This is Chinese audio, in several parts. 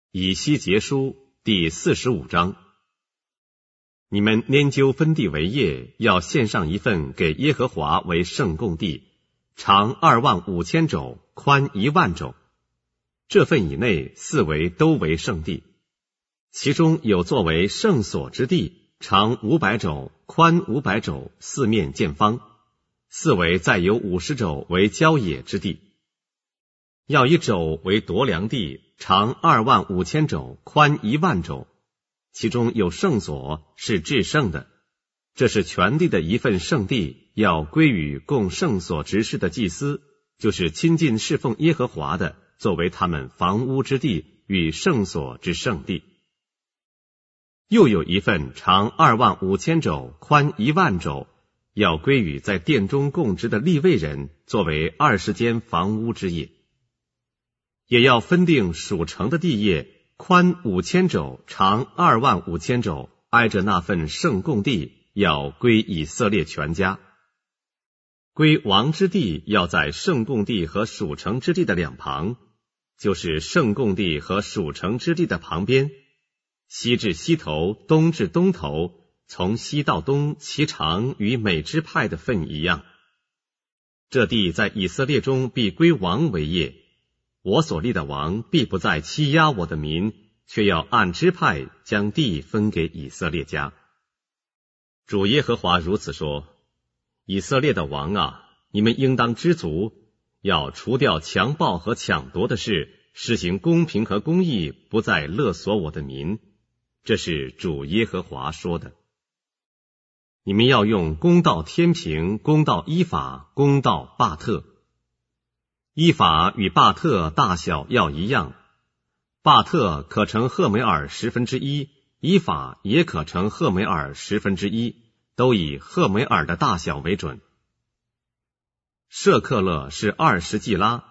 以西结书第45章。你们拈阄分地为业，要献上一份给耶和华为圣供地，长25000肘，宽10000肘。这份以内四围都为圣地，其中有作为圣所之地，长500肘，宽500肘，四面见方，四围再有50肘为郊野之地。要以肘为夺量地，长25000肘，宽10000肘，其中有圣所，是至圣的。这是全地的一份圣地，要归于供圣所执事的祭司，就是亲近侍奉耶和华的，作为他们房屋之地与圣所之圣地。又有一份长25000肘，宽10000肘，要归于在殿中供职的利未人，作为20间房屋之业。也要分定属城的地业，宽5000肘，长25000肘，挨着那份圣供地，要归以色列全家。归王之地要在圣供地和属城之地的两旁，就是圣供地和属城之地的旁边，西至西头，东至东头，从西到东，其长与每支派的分一样。这地在以色列中必归王为业。我所立的王必不再欺压我的民，却要按支派将地分给以色列家。主耶和华如此说：以色列的王啊，你们应当知足，要除掉强暴和抢夺的事，施行公平和公义，不再勒索我的民。这是主耶和华说的。你们要用公道天平，公道依法，公道巴特。依法与巴特大小要一样，巴特可成赫梅尔1/10，依法也可成赫梅尔1/10，都以赫梅尔的大小为准。舍克勒是20季拉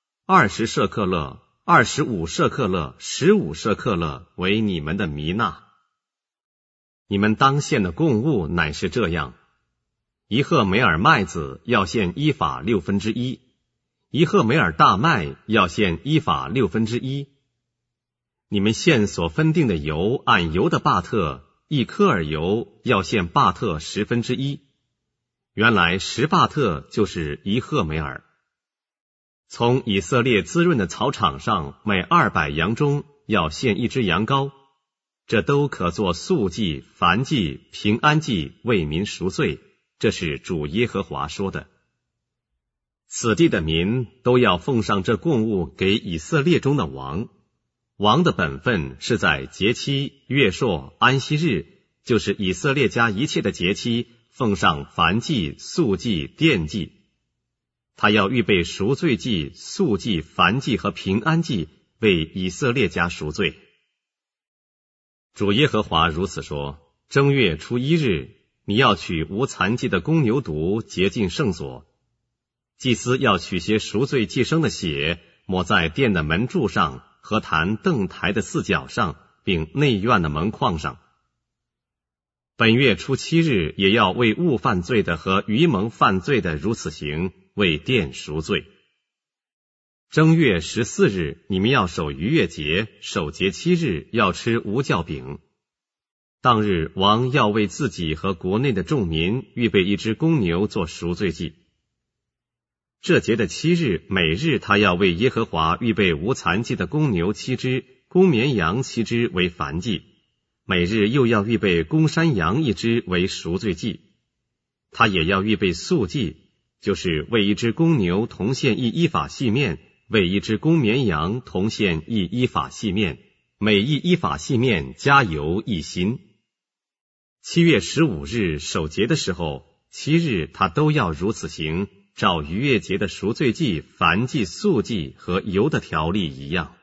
，20舍克勒，25舍克勒，15舍克勒为你们的弥纳。你们当献的供物乃是这样：一赫梅尔麦子要献依法1/6，一赫梅尔大麦要献依法1/6。你们献所分定的油，按油的巴特，一科尔油要献巴特1/10。原来10巴特就是一赫梅尔。从以色列滋润的草场上，每200羊中要献一只羊羔，这都可做素祭、燔祭、平安祭，为民赎罪。这是主耶和华说的。此地的民都要奉上这供物给以色列中的王。王的本分是在节期、月朔、安息日，就是以色列家一切的节期，奉上燔祭、素祭、奠祭。他要预备赎罪祭、素祭、燔祭和平安祭，为以色列家赎罪。主耶和华如此说：正月初1日，你要取无残疾的公牛犊，洁净圣所。祭司要取些赎罪祭牲的血，抹在殿的门柱上和坛凳台的四角上，并内院的门框上。本月初7日，也要为误犯罪的和愚蒙犯罪的如此行，为殿赎罪。正月14日，你们要守逾越节，守节7日，要吃无酵饼。当日王要为自己和国内的众民预备一只公牛做赎罪祭。这节的7日，每日他要为耶和华预备无残疾的公牛7只，公绵羊7只为燔祭，每日又要预备公山羊1只为赎罪祭。他也要预备素祭，就是为一只公牛同献一依法细面，为一只公绵羊同献一依法细面，每一依法细面加油1新。7月15日守节的时候，7日他都要如此行，照逾越节的赎罪祭、燔祭、素祭和油的条例一样。